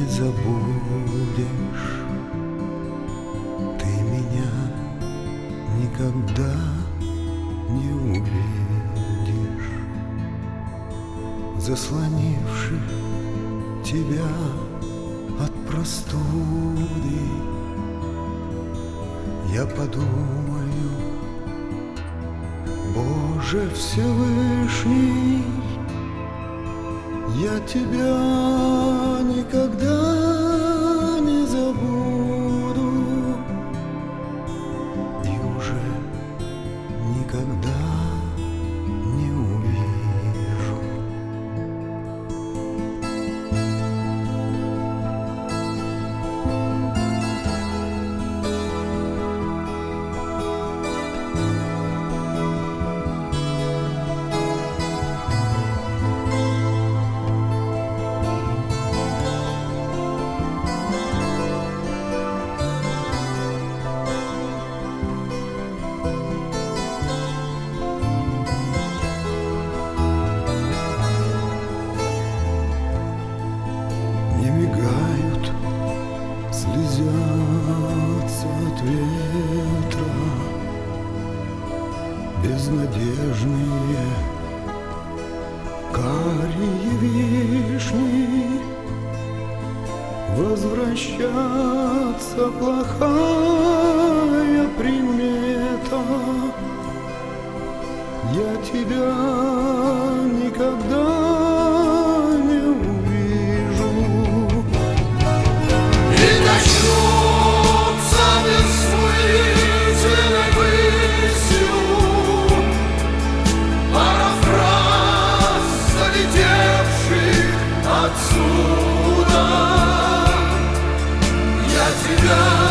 не забудешь ты меня, никогда не увидишь, заслонивший тебя от простуды. Я подумаю: Боже Всевышний, я тебя никогда не забуду и уже никогда не увижу. Не мигают, слезятся от ветра безнадежные карие вишни. Возвращаться плохая примета. Я тебя никогда не увижу. И начнутся бессмысленной высью парафраз залетевших отсюда. Я тебя